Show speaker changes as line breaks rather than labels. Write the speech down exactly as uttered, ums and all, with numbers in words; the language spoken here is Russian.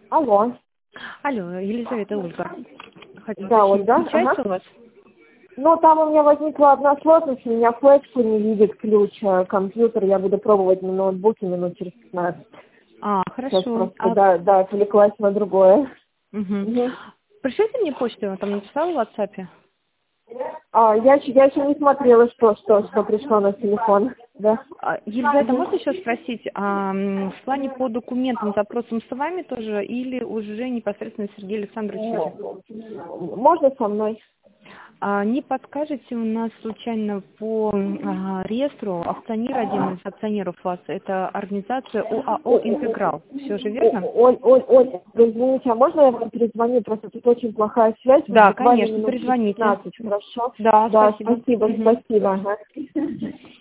Алло.
Алло, Елизавета, Ольга. Хотите
Да,
уточнить,
Ольга.
получается
Ага.
у вас?
Ну, там у меня возникла одна сложность, у меня флешку не видит ключ, а компьютер я буду пробовать на ноутбуке минут через пятнадцать.
А,
Сейчас
хорошо.
просто,
А,
да, да, отвлеклась на другое.
мгм.
Мгм.
Пришлите мне почту, я вам там написала в WhatsApp.
А, я, еще- я еще не смотрела, что, что, что пришло на телефон. Да.
А, Елизавета, можно еще спросить, а, м, в плане по документам, запросам с вами тоже или уже непосредственно Сергей Александрович?
Можно со мной?
А не подскажете у нас случайно по а, реестру акционер, один из акционеров у вас, это организация ОАО «Интеграл». Все же верно?
Оль, Оль, Оль, извините, а можно я вам перезвоню? Просто тут очень плохая связь, вот
Да,
буквально
конечно,
минут через
перезвоните.
пятнадцать, хорошо?
Да,
Да,
спасибо.
спасибо,
Мгм.
спасибо. Ага.